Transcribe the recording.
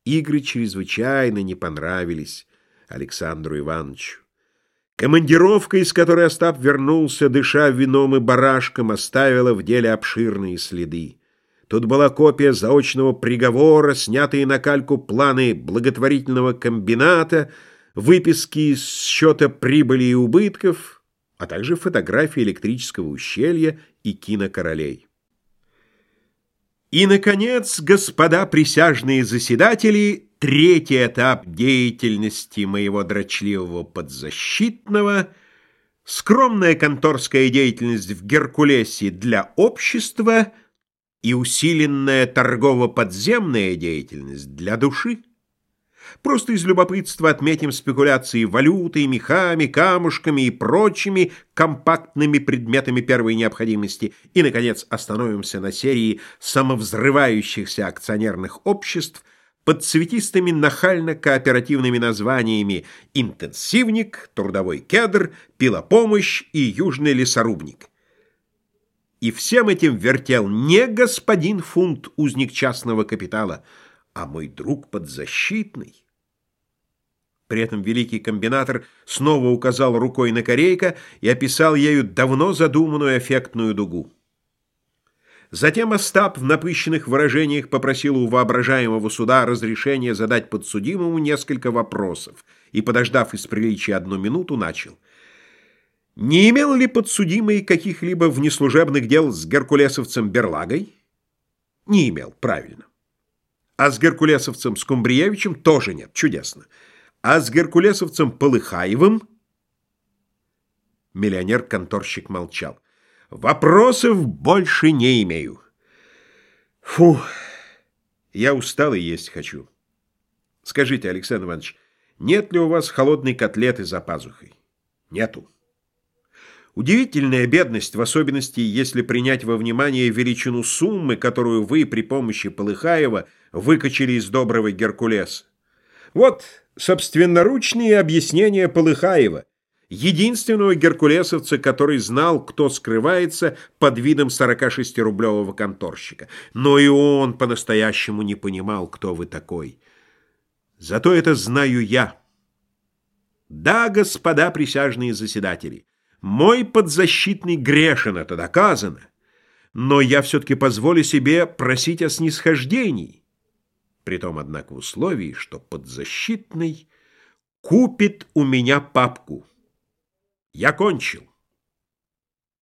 Игры чрезвычайно не понравились Александру Ивановичу. Командировка, из которой Остап вернулся, дыша вином и барашком, оставила в деле обширные следы. Тут была копия заочного приговора, снятые на кальку планы благотворительного комбината, выписки из счета прибыли и убытков, а также фотографии электрического ущелья и кинокоролей. И, наконец, господа присяжные заседатели, третий этап деятельности моего дрочливого подзащитного, скромная конторская деятельность в Геркулесе для общества и усиленная торгово-подземная деятельность для души. Просто из любопытства отметим спекуляции валютой, мехами, камушками и прочими компактными предметами первой необходимости. И, наконец, остановимся на серии самовзрывающихся акционерных обществ под цветистыми нахально-кооперативными названиями «Интенсивник», «Трудовой кедр», «Пилопомощь» и «Южный лесорубник». И всем этим вертел не господин Фунт, узник частного капитала, а мой друг подзащитный. При этом великий комбинатор снова указал рукой на Корейка и описал ею давно задуманную эффектную дугу. Затем Остап в напыщенных выражениях попросил у воображаемого суда разрешения задать подсудимому несколько вопросов и, подождав из приличия 1 минуту, начал. Не имел ли подсудимый каких-либо внеслужебных дел с геркулесовцем Берлагой? Не имел, правильно. А с геркулесовцем Скумбриевичем тоже нет, чудесно. А с геркулесовцем Полыхаевым? Миллионер-конторщик молчал. Вопросов больше не имею. Фу, я устал и есть хочу. Скажите, Александр Иванович, нет ли у вас холодной котлеты за пазухой? Нету. Удивительная бедность, в особенности, если принять во внимание величину суммы, которую вы при помощи Полыхаева выкачали из доброго Геркулеса. Вот собственноручные объяснения Полыхаева, единственного геркулесовца, который знал, кто скрывается под видом 46-рублевого конторщика. Но и он по-настоящему не понимал, кто вы такой. Зато это знаю я. Да, господа присяжные заседатели, мой подзащитный грешен, это доказано, но я все-таки позволю себе просить о снисхождении. Притом, однако, в условии, что подзащитный купит у меня папку. Я кончил.